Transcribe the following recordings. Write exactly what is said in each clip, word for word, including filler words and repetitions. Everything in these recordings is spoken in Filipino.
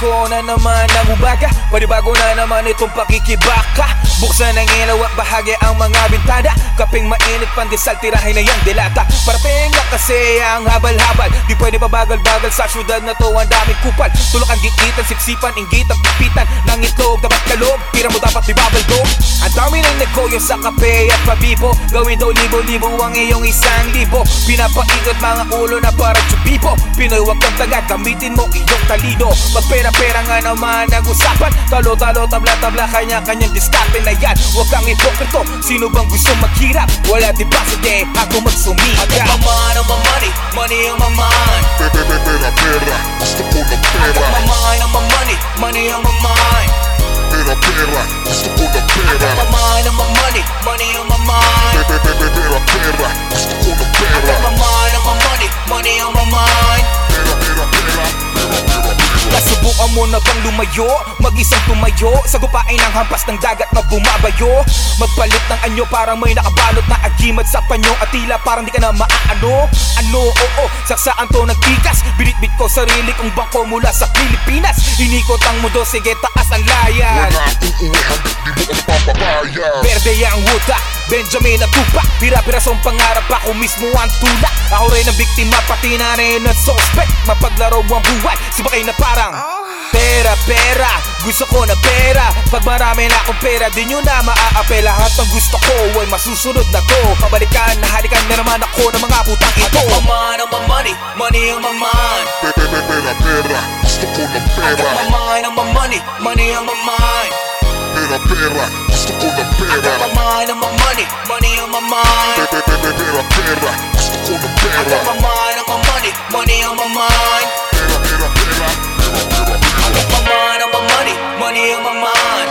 Pasko na naman ang umaga, panibago na naman itong pakikibaka. Buksan ang ilaw at bahagi ang mga bintana, kaping mainit pandesal, tirahin na yung dilata. Parating na kasi ang habal-habal, di pwede pabagal-bagal sa syudad na to, ang daming kupal. Tulak ang gigitan, siksipan, inggitan, pipitan ng itlog, dapat kalog, tira mo dapat di babaldo. Ang dami ng negoyo sa kape at pabibo, gawin daw libo-libo ang iyong isang libo. Pinapaikot mga ulo na parang chubibo, Pinoy wag kang taga, gamitin mo iyong talino. Magpera-pera nga naman ang usapan, talo-talo, tabla-tabla, kanya-kanyang diskarte na yan. Huwag kang hipokrito, sino bang gusto maghirap? Wala di ba, sige, ako magsumiga. Agad ang money, money ang maman. Pera-pera, gusto ko ng pera. Agad maman ang money, money ang maman. Pera-pera, gusto ko ng pera. Agad maman ang money, money ang maman. Pera-pera, gusto ko ng pera. Agad maman ang money, money ang maman. Pera-pera, pera-pera. Nasubukan mo na bang lumayo? Mag-isang tumayo, sagupain ang hampas ng dagat na bumabayo. Magpalit ng anyo, parang may nakabalot na agimat sa panyo, at tila parang di ka na maaano. Ano, oo, saksaan to ng tikas, binitbit ko sarili kong bangko mula sa Pilipinas. Inikot ang mundo, sige taas ang layan. Wala akong uwi hanggang di mo ka napapabayan. Verde ang wuta, Benjamin at Tupac, pira-pirasong pangarap, ako mismo ang tulak. Ako rin ang biktima, pati na rin ang suspect. Mapaglaro ang buhay, subakay na parang pera, pera, gusto ko na pera. Pag marami na akong pera, di nyo na maaape. Lahat ng gusto ko ay masusunod na to. Pabalikan, nahalikan na naman ako ng mga putang ito. Agad maman ang money, money ang maman. Pera-pera, gusto ko ng pera. Agad maman ang money, money ang maman. Pera-pera, gusto ko ng pera. Agad maman ang money, money ang maman. Pera-pera, gusto ko ng pera. Agad maman ang money, money ang maman. Pera-pera, pera-pera. Agad maman ang money, money ang maman.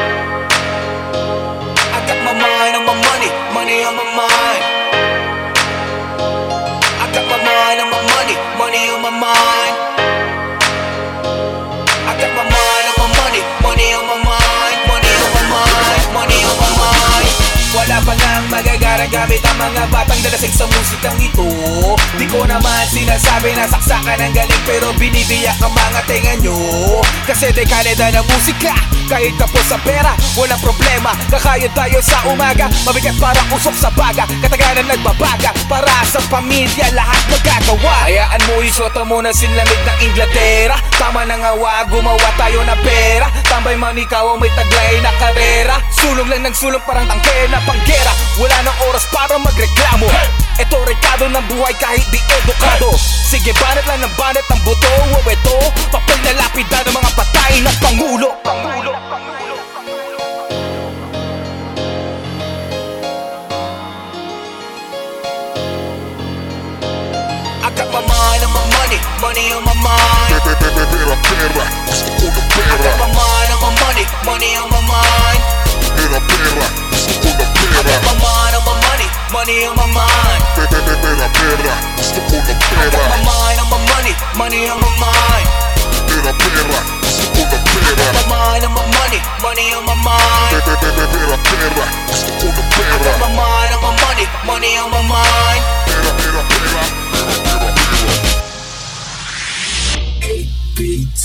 Agad maman ang money, money ang maman. Agad maman ang money, money ang maman. Agad maman ang money, money ang maman. Money ang maman, money ang maman. Wala pa nang magagara gamit ang mga batang dalasig sa musikang ito. Di ko naman sinasabi na saksakan ang galing, pero binibiyak ang mga tenga nyo. Kasi de kalidad ng musika, kahit kapos sa pera, walang problema. Kakayod tayo sa umaga, mabigat parang usok sa baga. Kataganan nagbabaga, para sa pamilya lahat magagawa. Hayaan mo isyota mo na sinlamig ng Inglaterra. Tama na nga wa, gumawa tayo ng pera. Tambay man ikaw ang may taglay na karera. Sulong lang ng sulong parang tangke na panggera. Wala nang oras para magreklamo. Ito rekado ng buhay kahit di edukado. Sige, banat lang ng banat ng buto. O ito, papel na lapida ng mga patay na Pangulo. Pangulo, Pangulo, Pangulo. Agad maman ang money, money ang maman. Pera-pera, gusto ko ng pera. Agad maman ang money, money ang maman. Pera-pera, gusto ko ng pera. Agad maman ang money, money ang maman. Pera-pera, gusto ko ng pera. Agad maman ang money, money ang maman. Pera-pera, gusto ko ng pera. Agad maman ang money, money ang maman. Pera-pera, gusto ko ng pera. Agad maman ang money, money ang maman. Pera-pera, pera-pera. eight beats.